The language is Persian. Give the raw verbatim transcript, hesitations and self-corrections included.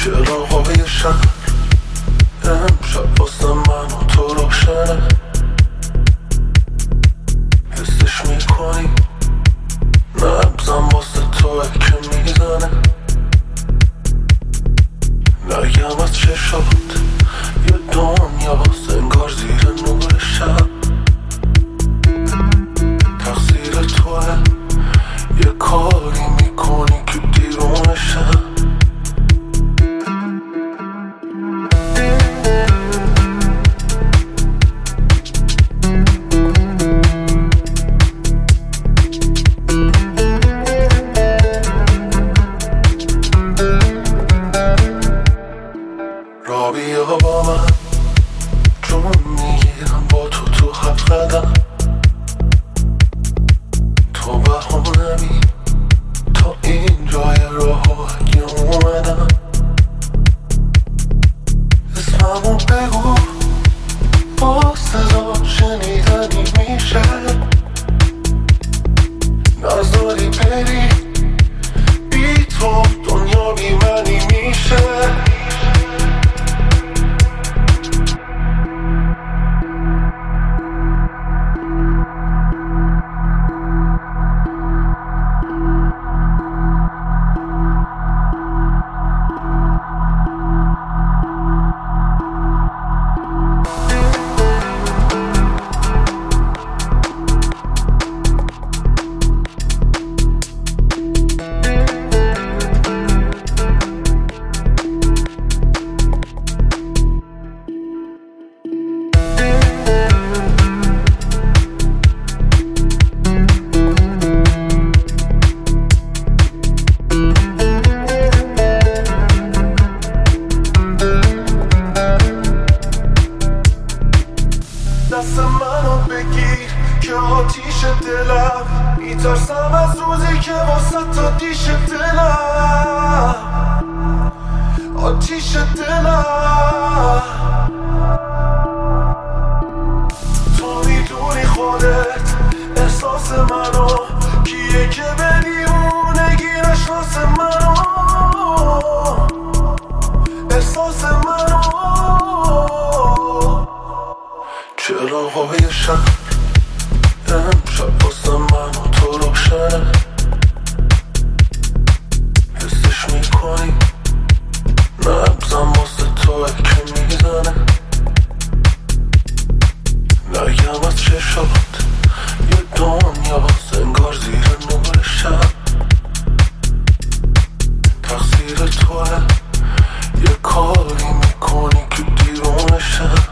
چراغای شهر امشب واسه من و تو روشنه، حسش میکنی نبزم واسه توه که میزنه، نگم از چشات یه دنیا انگار زیر نور شب، تقصیر توه یه کاری میکنی که دیرون شب. را بیا با من جون میگیرم با تو تو هفت قدم، تو بهونمی تا این جای راه اگه اومدم، اسممو بگو با صدا شنیدنی میشه، نذاری بری بی تو دنیا بی منی میشه. دست منو بگیر که آتیش دلم، میترسم از روزی که واسه تا دیش دلم، آتیش دلم. تو میدونی خودت احساس منو، کیه که به دیوونگی نشناس منو، احساس منو. چراغای شهر امشب واسه من و تو روشنه، حسش میکنی نبزم واسه توه که میزنه، نگم از چشات یه دنیا انگار زیر نور شب، تقصیر توه یه کاری میکنی که دیرون شب.